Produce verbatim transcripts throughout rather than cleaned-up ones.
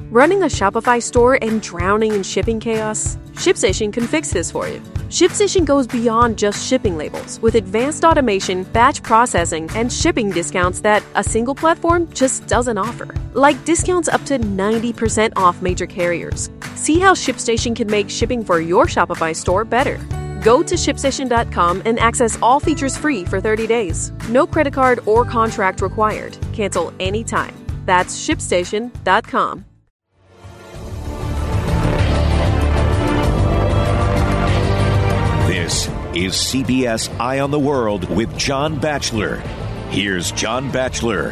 Running a Shopify store and drowning in shipping chaos? ShipStation can fix this for you. ShipStation goes beyond just shipping labels with advanced automation, batch processing, and shipping discounts that a single platform just doesn't offer. Like discounts up to ninety percent off major carriers. See how ShipStation can make shipping for your Shopify store better. Go to ship station dot com and access all features free for thirty days. No credit card or contract required. Cancel anytime. That's ship station dot com. This is C B S Eye on the World with John Batchelor. Here's John Batchelor.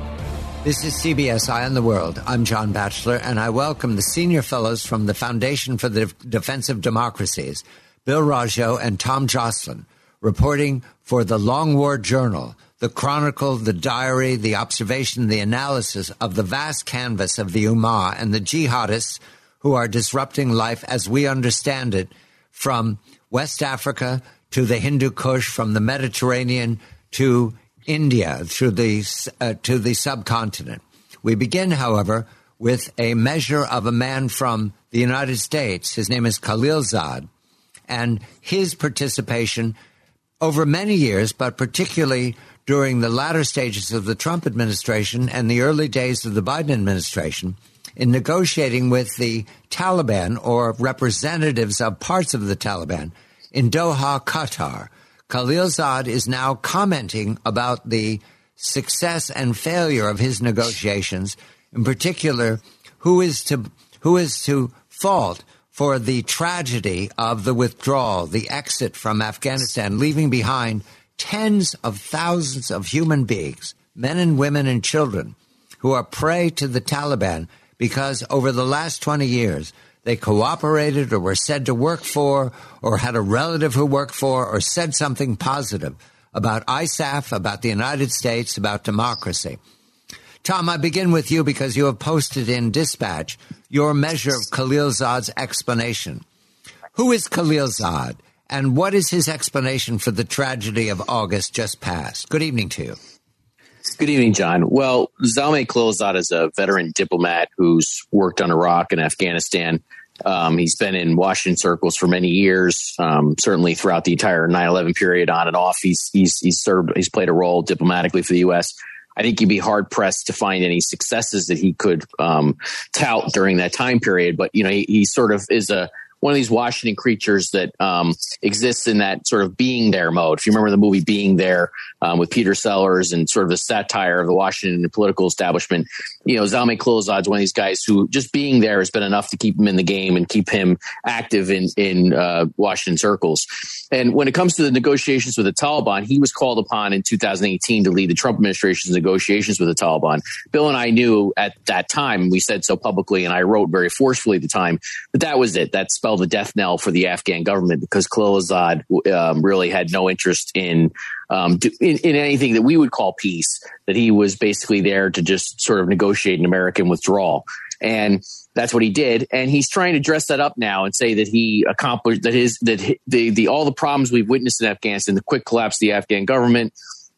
This is C B S Eye on the World. I'm John Batchelor, and I welcome the senior fellows from the Foundation for the Defense of Democracies, Bill Raggio and Tom Joslin, reporting for the Long War Journal, the chronicle, the diary, the observation, the analysis of the vast canvas of the Ummah and the jihadists who are disrupting life as we understand it, from West Africa to the Hindu Kush, from the Mediterranean to India, through the, uh, to the subcontinent. We begin, however, with a measure of a man from the United States. His name is Khalilzad, and his participation over many years, but particularly during the latter stages of the Trump administration and the early days of the Biden administration, in negotiating with the Taliban, or representatives of parts of the Taliban, in Doha, Qatar. Khalilzad is now commenting about the success and failure of his negotiations, in particular, who is to who is to fault for the tragedy of the withdrawal, the exit from Afghanistan, leaving behind tens of thousands of human beings, men and women and children, who are prey to the Taliban because over the last twenty years, they cooperated or were said to work for, or had a relative who worked for, or said something positive about I S A F, about the United States, about democracy. Tom, I begin with you because you have posted in Dispatch your measure of Khalilzad's explanation. Who is Khalilzad, and what is his explanation for the tragedy of August just past? Good evening to you. Good evening, John. Well, Zalmay Khalilzad is a veteran diplomat who's worked on Iraq and Afghanistan. Um, he's been in Washington circles for many years, um, certainly throughout the entire nine eleven period, on and off. He's he's he's served, he's played a role diplomatically for the U S. I think you'd be hard pressed to find any successes that he could um, tout during that time period. But you know, he, he sort of is a one of these Washington creatures that um, exists in that sort of being there mode. If you remember the movie Being There um, with Peter Sellers and sort of the satire of the Washington political establishment, you know, Zalmay Khalilzad is one of these guys who just being there has been enough to keep him in the game and keep him active in, in uh, Washington circles. And when it comes to the negotiations with the Taliban, he was called upon in two thousand eighteen to lead the Trump administration's negotiations with the Taliban. Bill and I knew at that time, we said so publicly, and I wrote very forcefully at the time, that that was it. That spelled the death knell for the Afghan government, because Khalilzad um, really had no interest in, um, in in anything that we would call peace, that he was basically there to just sort of negotiate an American withdrawal. And that's what he did. And he's trying to dress that up now and say that he accomplished, that his, that the, the, all the problems we've witnessed in Afghanistan, the quick collapse of the Afghan government,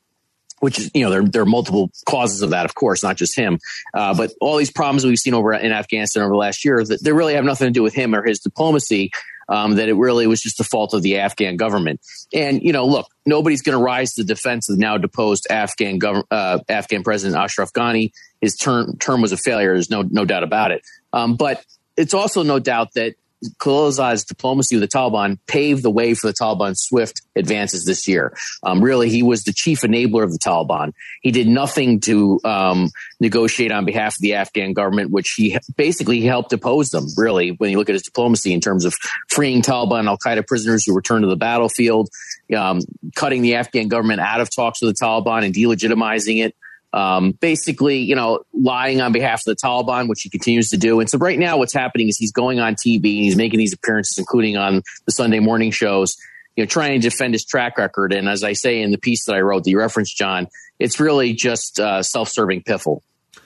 which is, you know, there, there are multiple causes of that, of course, not just him. Uh, but all these problems we've seen over in Afghanistan over the last year, that they really have nothing to do with him or his diplomacy, um, that it really was just the fault of the Afghan government. And, you know, look, nobody's going to rise to the defense of the now deposed Afghan government, uh, Afghan President Ashraf Ghani. His term, term was a failure. There's no, no doubt about it. Um, but it's also no doubt that Khalilzad's diplomacy with the Taliban paved the way for the Taliban's swift advances this year. Um, really, he was the chief enabler of the Taliban. He did nothing to um, negotiate on behalf of the Afghan government, which he basically helped depose them, really, when you look at his diplomacy in terms of freeing Taliban al-Qaeda prisoners who returned to the battlefield, um, cutting the Afghan government out of talks with the Taliban and delegitimizing it. Um, basically, you know, lying on behalf of the Taliban, which he continues to do. And so right now what's happening is he's going on T V and he's making these appearances, including on the Sunday morning shows, you know, trying to defend his track record. And as I say in the piece that I wrote that you referenced, John, it's really just uh, self-serving piffle.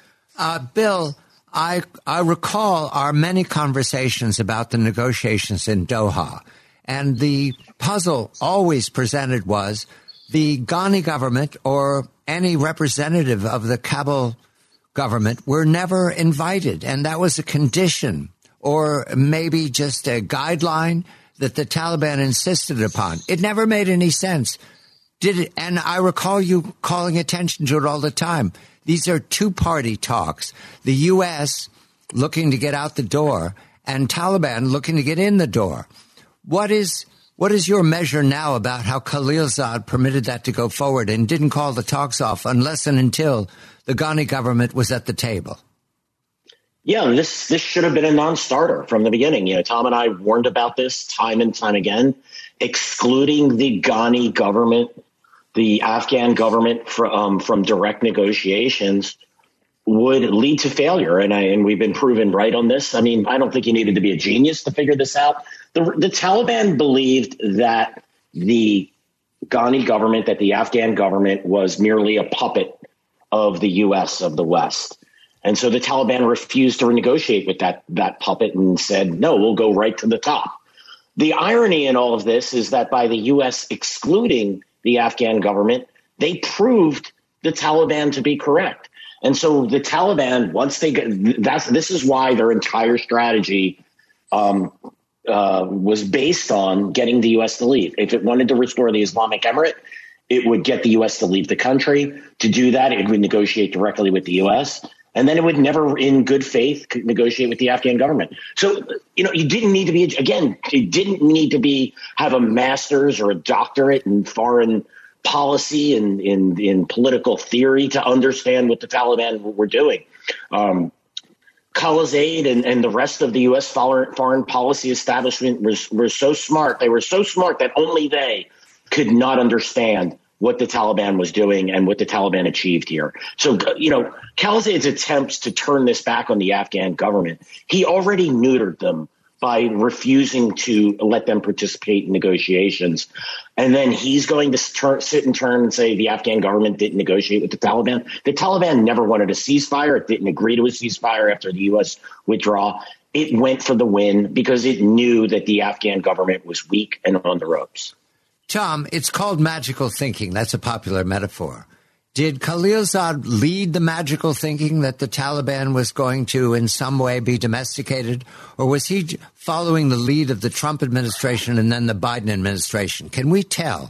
Uh, Bill, I, I recall our many conversations about the negotiations in Doha. And the puzzle always presented was the Ghani government, or any representative of the Kabul government were never invited, and that was a condition or maybe just a guideline that the Taliban insisted upon. It never made any sense. Did it? And I recall you calling attention to it all the time. These are two-party talks. The U S looking to get out the door and Taliban looking to get in the door. What is what is your measure now about how Khalilzad permitted that to go forward and didn't call the talks off unless and until the Ghani government was at the table? Yeah, this this should have been a non-starter from the beginning. You know, Tom and I warned about this time and time again. Excluding the Ghani government, the Afghan government from um, from direct negotiations would lead to failure, and I, and we've been proven right on this. I mean, I don't think you needed to be a genius to figure this out. The, the Taliban believed that the Ghani government, that the Afghan government was merely a puppet of the U S, of the West. And so the Taliban refused to renegotiate with that, that puppet and said, no, we'll go right to the top. The irony in all of this is that by the U S excluding the Afghan government, they proved the Taliban to be correct. And so the Taliban, once they get, that's, this is why their entire strategy um, uh, was based on getting the U S to leave. If it wanted to restore the Islamic Emirate, it would get the U S to leave the country. To do that, it would negotiate directly with the U S, and then it would never, in good faith, negotiate with the Afghan government. So, you know, you didn't need to be, again, it didn't need to be, have a master's or a doctorate in foreign policy and in, in political theory to understand what the Taliban were doing. Um, Khalilzad and, and the rest of the U S foreign, foreign policy establishment was, were so smart. They were so smart that only they could not understand what the Taliban was doing and what the Taliban achieved here. So, you know, Khalilzad's attempts to turn this back on the Afghan government, he already neutered them by refusing to let them participate in negotiations. And then he's going to turn, sit and turn and say the Afghan government didn't negotiate with the Taliban. The Taliban never wanted a ceasefire. It didn't agree to a ceasefire after the U S withdrawal. It went for the win because it knew that the Afghan government was weak and on the ropes. Tom, it's called magical thinking. That's a popular metaphor. Did Khalilzad lead the magical thinking that the Taliban was going to in some way be domesticated, or was he following the lead of the Trump administration and then the Biden administration? Can we tell?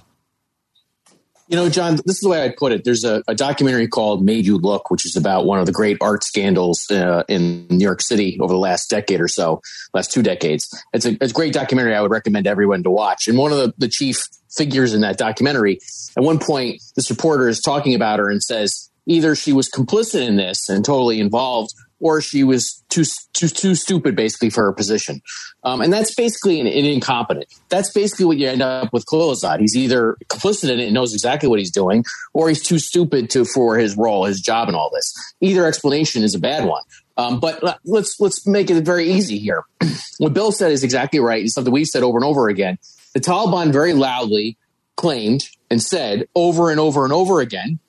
You know, John, this is the way I'd put it. There's a, a documentary called Made You Look, which is about one of the great art scandals uh, in New York City over the last decade or so, last two decades. It's a, it's a great documentary I would recommend everyone to watch. And one of the, the chief figures in that documentary, at one point, this reporter is talking about her and says either she was complicit in this and totally involved, or she was too too too stupid, basically, for her position. Um, and that's basically an, an incompetent. That's basically what you end up with Khalilzad. He's either complicit in it and knows exactly what he's doing, or he's too stupid to for his role, his job, and all this. Either explanation is a bad one. Um, but let's let's make it very easy here. What Bill said is exactly right. It's something we've said over and over again. The Taliban very loudly claimed and said over and over and over again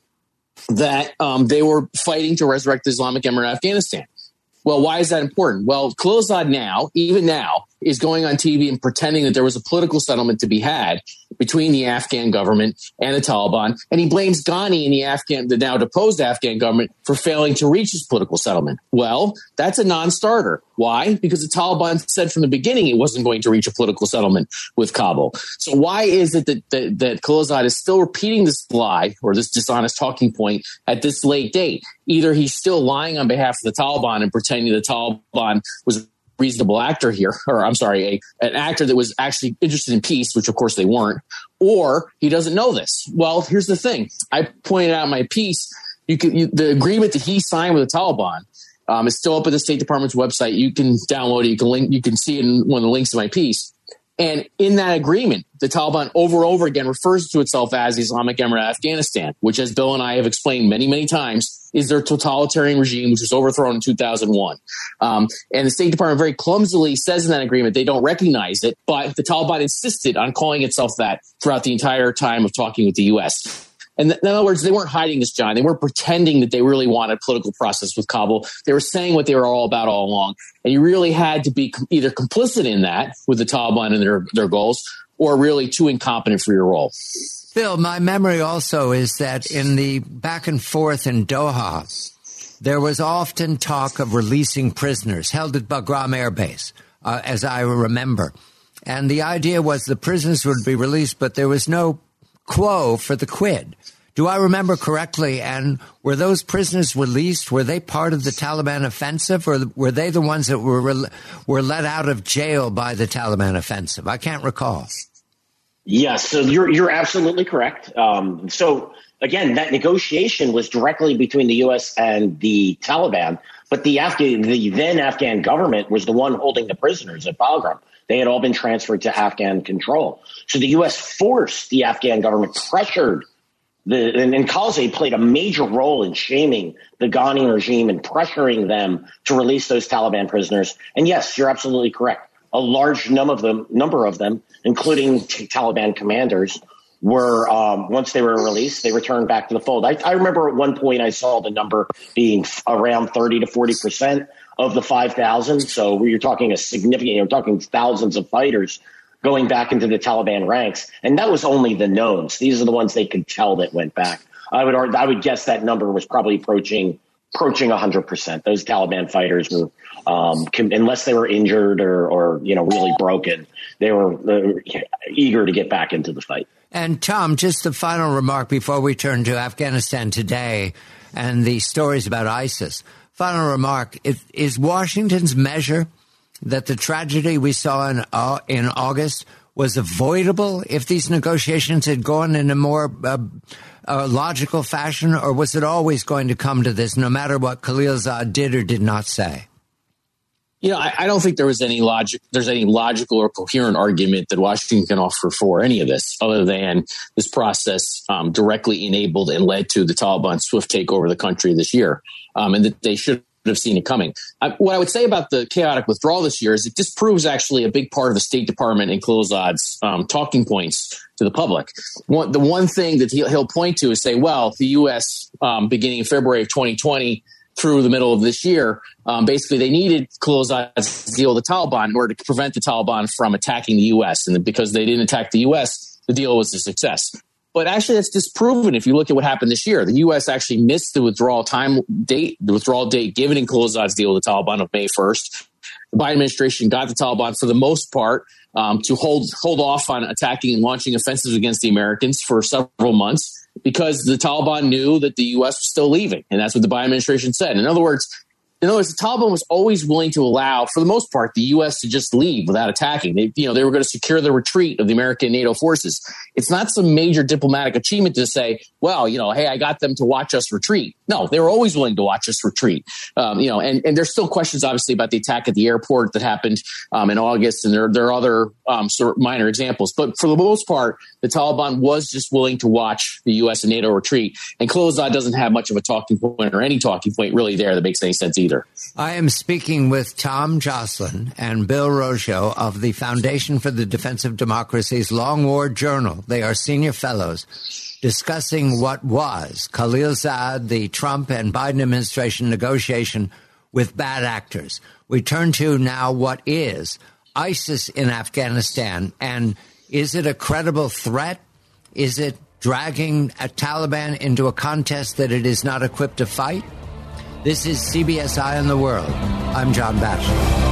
that um, they were fighting to resurrect the Islamic Emirate of Afghanistan. Well, why is that important? Well, Khalilzad now, even now, is going on T V and pretending that there was a political settlement to be had between the Afghan government and the Taliban. And he blames Ghani and the Afghan, the now deposed Afghan government for failing to reach this political settlement. Well, that's a non-starter. Why? Because the Taliban said from the beginning it wasn't going to reach a political settlement with Kabul. So why is it that, that, that Khalilzad is still repeating this lie or this dishonest talking point at this late date? Either he's still lying on behalf of the Taliban and pretending the Taliban was a reasonable actor here, or I'm sorry, a, an actor that was actually interested in peace, which of course they weren't, or he doesn't know this. Well, here's the thing. I pointed out in my piece, you can, you, the agreement that he signed with the Taliban um, is still up at the State Department's website. You can download it. You can link, you can see it in one of the links in my piece. And in that agreement, the Taliban over and over again refers to itself as the Islamic Emirate of Afghanistan, which, as Bill and I have explained many, many times, is their totalitarian regime, which was overthrown in two thousand one. Um, and the State Department very clumsily says in that agreement they don't recognize it, but the Taliban insisted on calling itself that throughout the entire time of talking with the U S. And in other words, they weren't hiding this, John. They weren't pretending that they really wanted a political process with Kabul. They were saying what they were all about all along. And you really had to be either complicit in that with the Taliban and their, their goals, or really too incompetent for your role. Bill, my memory also is that in the back and forth in Doha, there was often talk of releasing prisoners held at Bagram Air Base, uh, as I remember. And the idea was the prisoners would be released, but there was no quo for the quid. Do I remember correctly? And were those prisoners released? Were they part of the Taliban offensive, or were they the ones that were re- were let out of jail by the Taliban offensive? I can't recall. Yes, so you're you're absolutely correct. Um, so again, that negotiation was directly between the U S and the Taliban, but the Afghan, the then Afghan government was the one holding the prisoners at Bagram. They had all been transferred to Afghan control. So the U S forced the Afghan government, pressured the, and, and Karzai played a major role in shaming the Ghani regime and pressuring them to release those Taliban prisoners. And yes, you're absolutely correct. A large number of them, number of them, including t- Taliban commanders, were um, once they were released, they returned back to the fold. I, I remember at one point I saw the number being f- around thirty to forty percent of the five thousand. So you're talking a significant, you're talking thousands of fighters going back into the Taliban ranks. And that was only the knowns. These are the ones they could tell that went back. I would I would guess that number was probably approaching approaching one hundred percent. Those Taliban fighters were, um, com- unless they were injured or, or you know, really broken, they were uh, eager to get back into the fight. And Tom, just a final remark before we turn to Afghanistan today and the stories about ISIS. Final remark, is Washington's measure that the tragedy we saw in uh, in August was avoidable if these negotiations had gone in a more uh, uh, logical fashion, or was it always going to come to this, no matter what Khalilzad did or did not say? You know, I, I don't think there was any logic. There's any logical or coherent argument that Washington can offer for any of this, other than this process um, directly enabled and led to the Taliban's swift takeover of the country this year, um, and that they should have seen it coming. I, what I would say about the chaotic withdrawal this year is it disproves actually a big part of the State Department and Khalilzad's um, talking points to the public. One, the one thing that he'll, he'll point to is say, well, the U S um, beginning in February of twenty twenty through the middle of this year, um, basically they needed Khalilzad's deal with the Taliban in order to prevent the Taliban from attacking the U S. And because they didn't attack the U S, the deal was a success. But actually, that's disproven if you look at what happened this year. The U S actually missed the withdrawal time date, the withdrawal date given in Khalilzad's deal with the Taliban of May first. The Biden administration got the Taliban, for the most part, um, to hold hold off on attacking and launching offensives against the Americans for several months, because the Taliban knew that the U S was still leaving. And that's what the Biden administration said. In other words, in other words, the Taliban was always willing to allow, for the most part, the U S to just leave without attacking. They, you know, they were going to secure the retreat of the American NATO forces. It's not some major diplomatic achievement to say, well, you know, hey, I got them to watch us retreat. No, they were always willing to watch us retreat. Um, you know, and, and there's still questions, obviously, about the attack at the airport that happened um, in August, and there, there are other um, sort of minor examples. But for the most part, the Taliban was just willing to watch the U S and NATO retreat. And Khalilzad doesn't have much of a talking point, or any talking point really there that makes any sense either. I am speaking with Tom Joscelyn and Bill Roggio of the Foundation for the Defense of Democracy's Long War Journal. They are senior fellows discussing what was Khalilzad, the Trump and Biden administration negotiation with bad actors. We turn to now what is ISIS in Afghanistan, and is it a credible threat? Is it dragging a Taliban into a contest that it is not equipped to fight? This is C B S Eye on the World. I'm John Batchelor.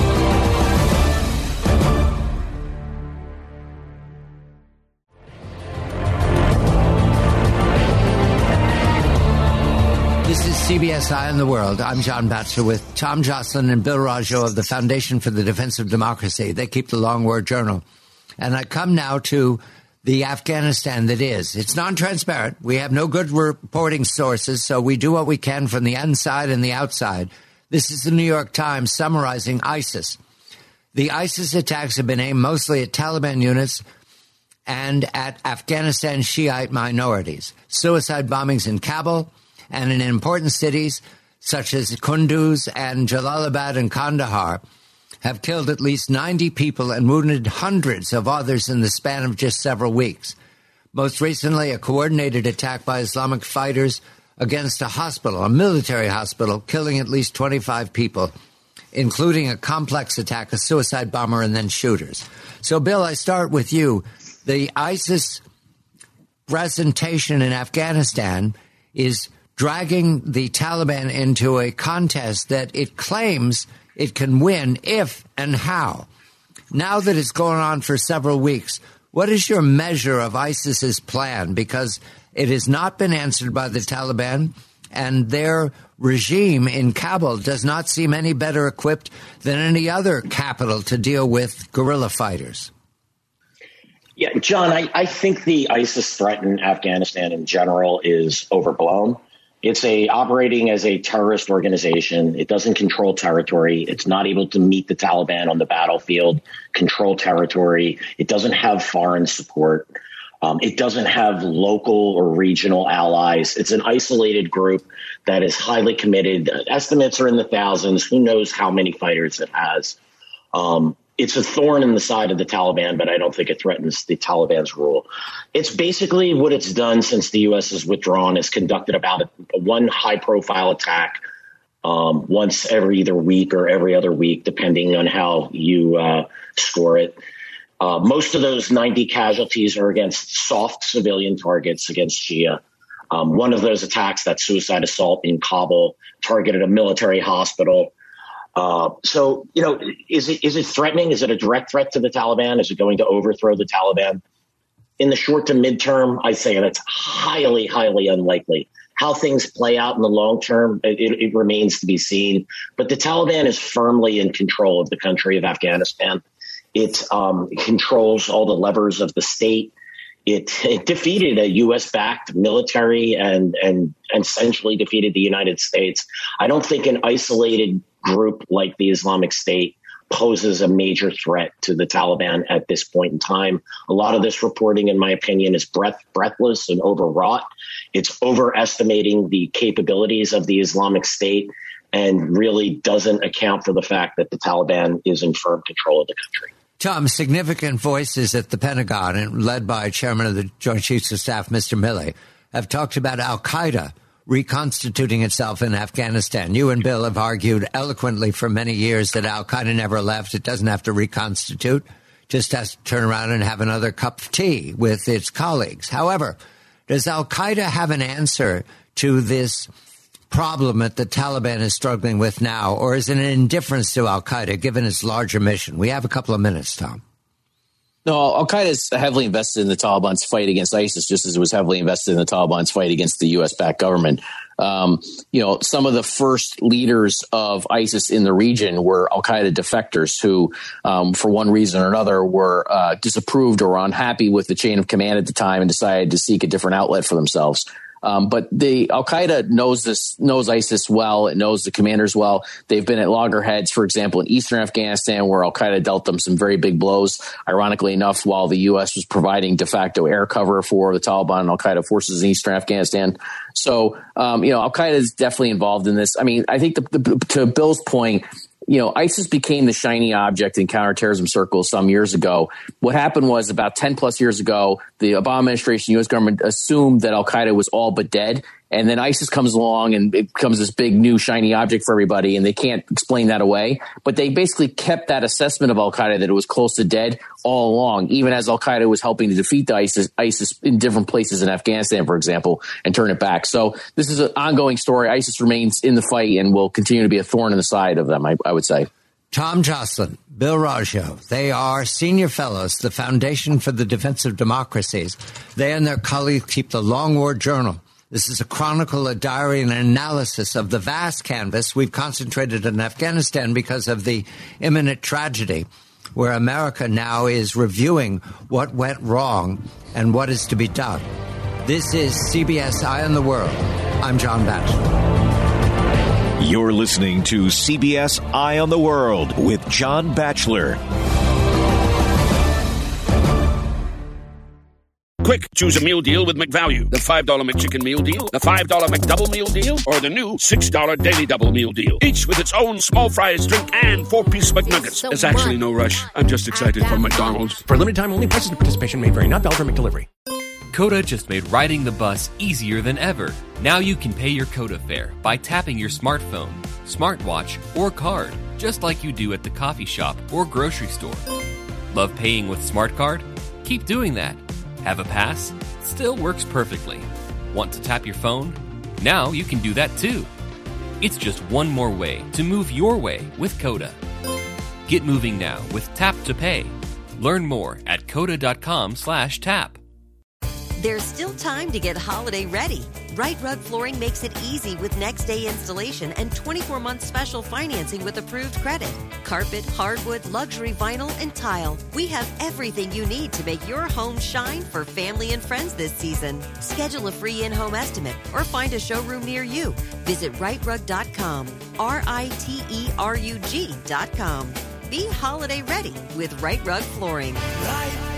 This is C B S Eye on the World. I'm John Batchelor with Tom Joscelyn and Bill Roggio of the Foundation for the Defense of Democracy. They keep the Long War Journal. And I come now to the Afghanistan that is. It's non-transparent. We have no good reporting sources, so we do what we can from the inside and the outside. This is the New York Times summarizing ISIS. The ISIS attacks have been aimed mostly at Taliban units and at Afghanistan Shiite minorities. Suicide bombings in Kabul and in important cities such as Kunduz and Jalalabad and Kandahar have killed at least ninety people and wounded hundreds of others in the span of just several weeks. Most recently, a coordinated attack by Islamic fighters against a hospital, a military hospital, killing at least twenty-five people, including a complex attack, a suicide bomber, and then shooters. So, Bill, I start with you. The ISIS presentation in Afghanistan is dragging the Taliban into a contest that it claims it can win if and how. Now that it's going on for several weeks, what is your measure of ISIS's plan? Because it has not been answered by the Taliban, and their regime in Kabul does not seem any better equipped than any other capital to deal with guerrilla fighters. Yeah, John, I, I think the ISIS threat in Afghanistan in general is overblown. It's a operating as a terrorist organization. It doesn't control territory. It's not able to meet the Taliban on the battlefield, control territory. It doesn't have foreign support. Um, it doesn't have local or regional allies. It's an isolated group that is highly committed. Estimates are in the thousands. Who knows how many fighters it has? Um, It's a thorn in the side of the Taliban, but I don't think it threatens the Taliban's rule. It's basically what it's done since the U S has withdrawn is conducted about a, a one high-profile attack um, once every either week or every other week, depending on how you uh, score it. Uh, most of those ninety casualties are against soft civilian targets against Shia. Um, one of those attacks, that suicide assault in Kabul, targeted a military hospital. Uh, so, you know, is it is it threatening? Is it a direct threat to the Taliban? Is it going to overthrow the Taliban? In the short to midterm, I say that's highly, highly unlikely. How things play out in the long term, it, it remains to be seen. But the Taliban is firmly in control of the country of Afghanistan. It um, controls all the levers of the state. It, it defeated a U S-backed military and, and and essentially defeated the United States. I don't think an isolated group like the Islamic State poses a major threat to the Taliban at this point in time. A lot of this reporting, in my opinion, is breath, breathless and overwrought. It's overestimating the capabilities of the Islamic State and really doesn't account for the fact that the Taliban is in firm control of the country. Tom, significant voices at the Pentagon, and led by Chairman of the Joint Chiefs of Staff, Mister Milley, have talked about al-Qaeda reconstituting itself in Afghanistan. You and Bill have argued eloquently for many years that al-Qaeda never left. It doesn't have to reconstitute, just has to turn around and have another cup of tea with its colleagues. However, does al-Qaeda have an answer to this problem that the Taliban is struggling with now, or is it an indifference to al-Qaeda given its larger mission? We have a couple of minutes, Tom. No, al-Qaeda is heavily invested in the Taliban's fight against ISIS, just as it was heavily invested in the Taliban's fight against the U S-backed government. Um, you know, some of the first leaders of ISIS in the region were al-Qaeda defectors who, um, for one reason or another, were uh, disapproved or unhappy with the chain of command at the time and decided to seek a different outlet for themselves. Um, but the al-Qaeda knows this, knows ISIS well. It knows the commanders well. They've been at loggerheads, for example, in eastern Afghanistan, where al-Qaeda dealt them some very big blows. Ironically enough, while the U S was providing de facto air cover for the Taliban and al-Qaeda forces in eastern Afghanistan. So, um, you know, al-Qaeda is definitely involved in this. I mean, I think the, the, to Bill's point, you know, ISIS became the shiny object in counterterrorism circles some years ago. What happened was about ten plus years ago, the Obama administration, U S government assumed that al-Qaeda was all but dead. And then ISIS comes along and it becomes this big new shiny object for everybody, and they can't explain that away. But they basically kept that assessment of al-Qaeda that it was close to dead all along, even as al-Qaeda was helping to defeat the ISIS, ISIS in different places in Afghanistan, for example, and turn it back. So this is an ongoing story. ISIS remains in the fight and will continue to be a thorn in the side of them, I, I would say. Tom Joslin, Bill Raggio, they are senior fellows, the Foundation for the Defense of Democracies. They and their colleagues keep the Long War Journal. This is a chronicle, a diary, and an analysis of the vast canvas. We've concentrated on Afghanistan because of the imminent tragedy, where America now is reviewing what went wrong and what is to be done. This is C B S Eye on the World. I'm John Batchelor. You're listening to C B S Eye on the World with John Batchelor. Quick, choose a meal deal with McValue. The five dollar McChicken Meal Deal, the five dollar McDouble Meal Deal, or the new six dollar Daily Double Meal Deal. Each with its own small fries, drink, and four-piece McNuggets. So There's actually no rush. I'm just excited for McDonald's. For limited time only, prices and participation may vary. Not valid for McDelivery. Coda just made riding the bus easier than ever. Now you can pay your Coda fare by tapping your smartphone, smartwatch, or card, just like you do at the coffee shop or grocery store. Love paying with SmartCard? Keep doing that. Have a pass? Still works perfectly. Want to tap your phone? Now you can do that too. It's just one more way to move your way with Coda. Get moving now with Tap to Pay. Learn more at coda.com slash tap. There's still time to get holiday ready. Right Rug Flooring makes it easy with next day installation and twenty-four month special financing with approved credit. Carpet, hardwood, luxury vinyl, and tile. We have everything you need to make your home shine for family and friends this season. Schedule a free in-home estimate or find a showroom near you. Visit right rug dot com. R I T E R U G dot com. Be holiday ready with Right Rug Flooring. Right